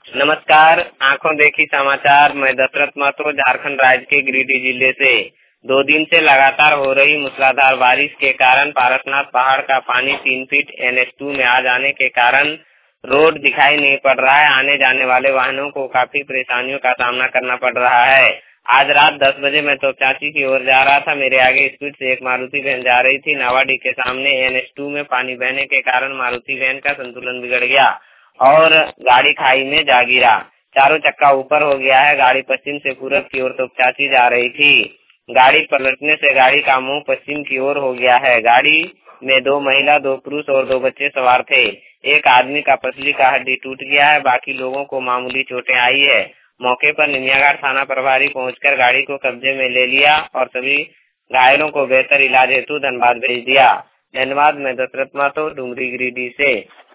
नमस्कार, आंखों देखी समाचार। मैं दशरथ महतो झारखंड राज्य के गिरिडीह जिले से। 2 दिन से लगातार हो रही मूसलाधार बारिश के कारण पारसनाथ पहाड़ का पानी 3 फीट NH2 में आ जाने के कारण रोड दिखाई नहीं पड़ रहा है। आने जाने वाले वाहनों को काफी परेशानियों का सामना करना पड़ रहा है। आज रात 10 बजे मैं तोपचांची की ओर जा रहा था। मेरे आगे स्पीड से एक मारुति वैन जा रही थी। नावाडीह के सामने NH2 में पानी बहने के कारण मारुति वैन का संतुलन बिगड़ गया और गाड़ी खाई में जा गिरा। चारों चक्का ऊपर हो गया है। गाड़ी पश्चिम से पूरब की ओर तोपचांची जा रही थी। गाड़ी पलटने से गाड़ी का मुंह पश्चिम की ओर हो गया है। गाड़ी में 2 महिला, 2 पुरुष और 2 बच्चे सवार थे। एक आदमी का पसली का हड्डी टूट गया है। बाकी लोगों को मामूली चोटें आई है। मौके पर निमियाघाट थाना प्रभारी पहुंचकर गाड़ी को कब्जे में ले लिया और सभी घायलों को बेहतर इलाज हेतु धनबाद भेज दिया। धन्यवाद। मैं दशरथ महतो, डुमरी गिरिडीह से।